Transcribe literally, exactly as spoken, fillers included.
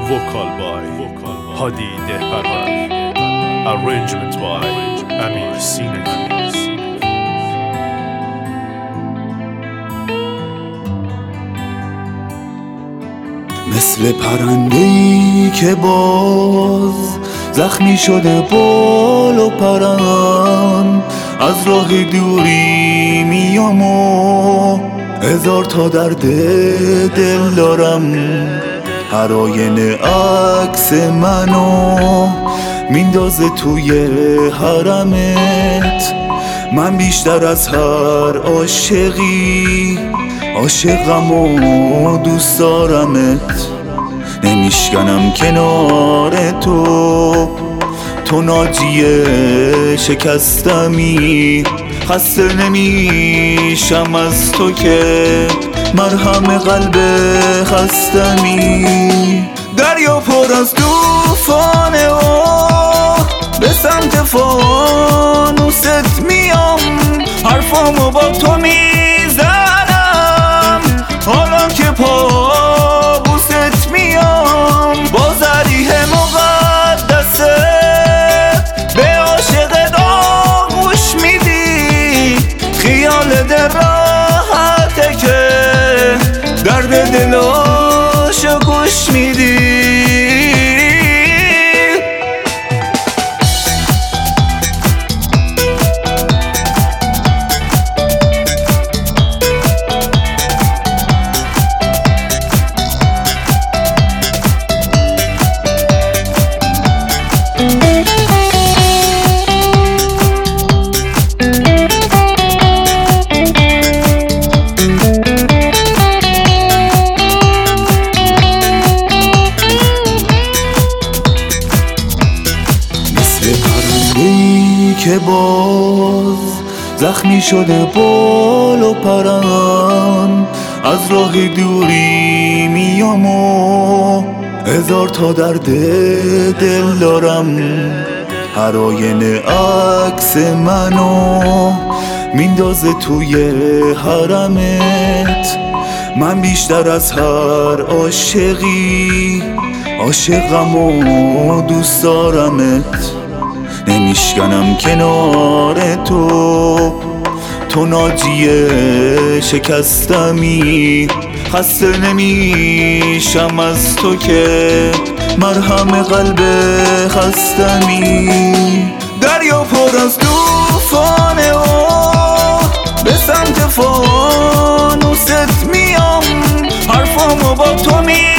Vocal by Hadi Dehparvar. Arrangement by Amir Sinaki. مثل پرنده‌ای که باز زخمی شده بال و پرم، از راه دوری میام و هزار تا درد دل دارم. هر آینه عکس منو میندازه توی حرمت. من بیشتر از هر عاشقی عاشقم و دوست دارمت. نمیشکنم کنار تو، تو ناجی شکستمی. خسته نمیشم از تو که مرهم قلب خستمی. دریا پر از طوفانه و به سمت فانوست میام. حرفامو با تو میزنم حالا که پابوست میام. با ذریح مقدسه به عاشق داغوش میدی. خیال دل راحته که درد دلاشو گوش میدی. که باز زخمی شده بال و پرم، از راه دوری میام و هزار تا درد دل دارم. هر آینه عکس منو میندازه توی حرمت. من بیشتر از هر عاشقی عاشقم و دوست دارمت. نمیشکنم کنار تو، تو ناجی شکستمی. خسته نمیشم از تو که مرهم قلب خستمی. دریا پر از طوفانه و به سمت فانوست میام. حرفامو با تو می